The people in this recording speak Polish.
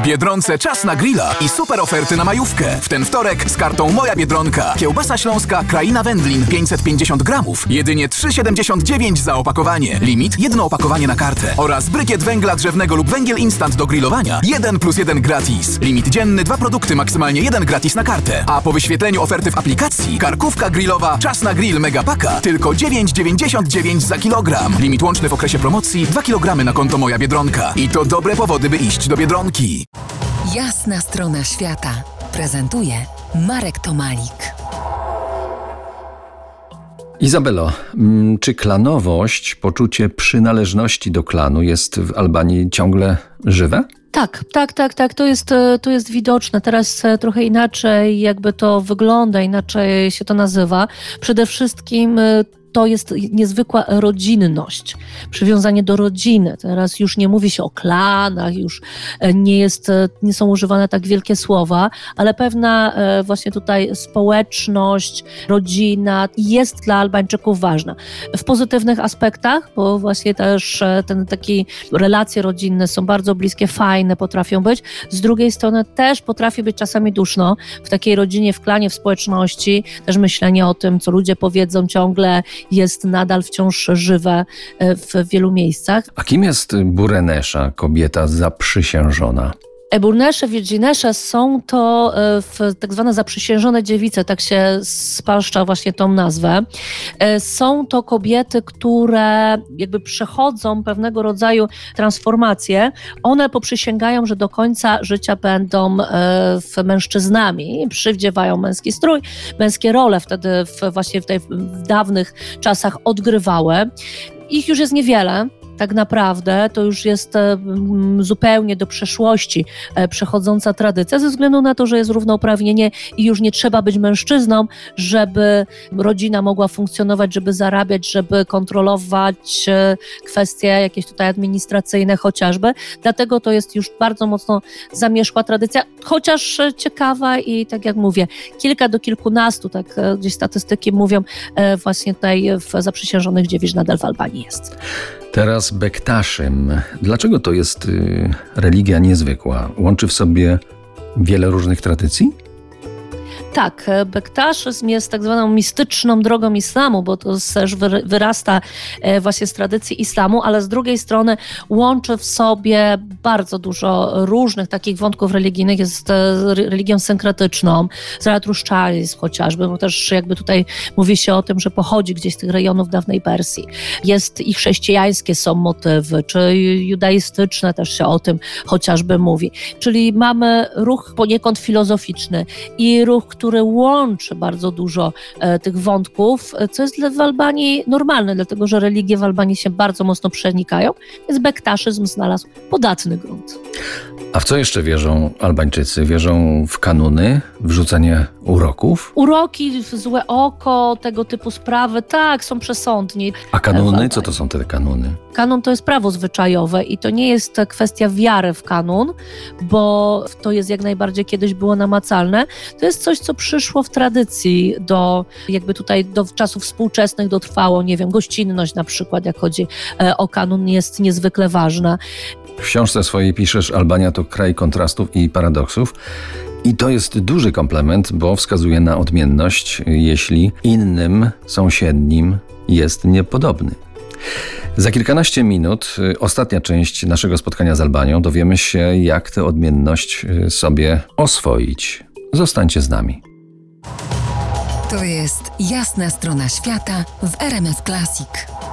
W Biedronce czas na grilla i super oferty na majówkę. W ten wtorek z kartą Moja Biedronka. Kiełbasa śląska Kraina Wędlin 550 gramów. Jedynie 3,79 za opakowanie. Limit 1 opakowanie na kartę. Oraz brykiet węgla drzewnego lub węgiel instant do grillowania 1+1 gratis. Limit dzienny 2 produkty, maksymalnie 1 gratis na kartę. A po wyświetleniu oferty w aplikacji karkówka grillowa Czas na grill Megapaka tylko 9,99 za kilogram. Limit łączny w okresie promocji 2 kg na konto Moja Biedronka. I to dobre powody, by iść do Biedronki. Jasna strona świata prezentuje Marek Tomalik. Izabelo, czy klanowość, poczucie przynależności do klanu jest w Albanii ciągle żywe? Tak. To jest widoczne. Teraz trochę inaczej jakby to wygląda, inaczej się to nazywa. Przede wszystkim to jest niezwykła rodzinność, przywiązanie do rodziny. Teraz już nie mówi się o klanach, już nie są używane tak wielkie słowa, ale pewna właśnie tutaj społeczność, rodzina jest dla Albańczyków ważna. W pozytywnych aspektach, bo właśnie też takie relacje rodzinne są bardzo bliskie, fajne potrafią być. Z drugiej strony też potrafi być czasami duszno w takiej rodzinie, w klanie, w społeczności. Też myślenie o tym, co ludzie powiedzą ciągle, jest nadal wciąż żywe w wielu miejscach. A kim jest Burenesza, kobieta zaprzysiężona? Burnesze, Virginesze są to tak zwane zaprzysiężone dziewice, tak się spalszcza właśnie tą nazwę. Są to kobiety, które jakby przechodzą pewnego rodzaju transformację. One poprzysięgają, że do końca życia będą mężczyznami, przywdziewają męski strój, męskie role wtedy w dawnych czasach odgrywały. Ich już jest niewiele. Tak naprawdę to już jest zupełnie do przeszłości przechodząca tradycja, ze względu na to, że jest równouprawnienie i już nie trzeba być mężczyzną, żeby rodzina mogła funkcjonować, żeby zarabiać, żeby kontrolować kwestie jakieś tutaj administracyjne chociażby. Dlatego to jest już bardzo mocno zamierzchła tradycja, chociaż ciekawa i tak jak mówię, kilka do kilkunastu, tak gdzieś statystyki mówią, właśnie tutaj zaprzysiężonych dziewic nadal w Albanii jest. Teraz Bektaszym. Dlaczego to jest religia niezwykła? Łączy w sobie wiele różnych tradycji? Tak, bektaszyzm jest tak zwaną mistyczną drogą islamu, bo to też wyrasta właśnie z tradycji islamu, ale z drugiej strony łączy w sobie bardzo dużo różnych takich wątków religijnych. Jest religią synkretyczną, zaratruszczalizm chociażby, bo też jakby tutaj mówi się o tym, że pochodzi gdzieś z tych rejonów dawnej Persji. Jest i chrześcijańskie są motywy, czy judaistyczne też się o tym chociażby mówi. Czyli mamy ruch poniekąd filozoficzny i ruch, który łączy bardzo dużo tych wątków, co jest w Albanii normalne, dlatego że religie w Albanii się bardzo mocno przenikają, więc bektaszyzm znalazł podatny grunt. A w co jeszcze wierzą Albańczycy? Wierzą w kanuny, w rzucanie uroków? Uroki, złe oko, tego typu sprawy, tak, są przesądni. A kanuny? Co to są te kanuny? Kanun to jest prawo zwyczajowe i to nie jest kwestia wiary w kanun, bo to jest jak najbardziej kiedyś było namacalne. To jest coś, co przyszło w tradycji do czasów współczesnych, dotrwało, nie wiem, gościnność na przykład, jak chodzi o kanun, jest niezwykle ważna. W książce swojej piszesz, Albania to kraj kontrastów i paradoksów. I to jest duży komplement, bo wskazuje na odmienność, jeśli innym, sąsiednim jest niepodobny. Za kilkanaście minut, ostatnia część naszego spotkania z Albanią, dowiemy się, jak tę odmienność sobie oswoić. Zostańcie z nami. To jest Jasna strona świata w RMF Classic.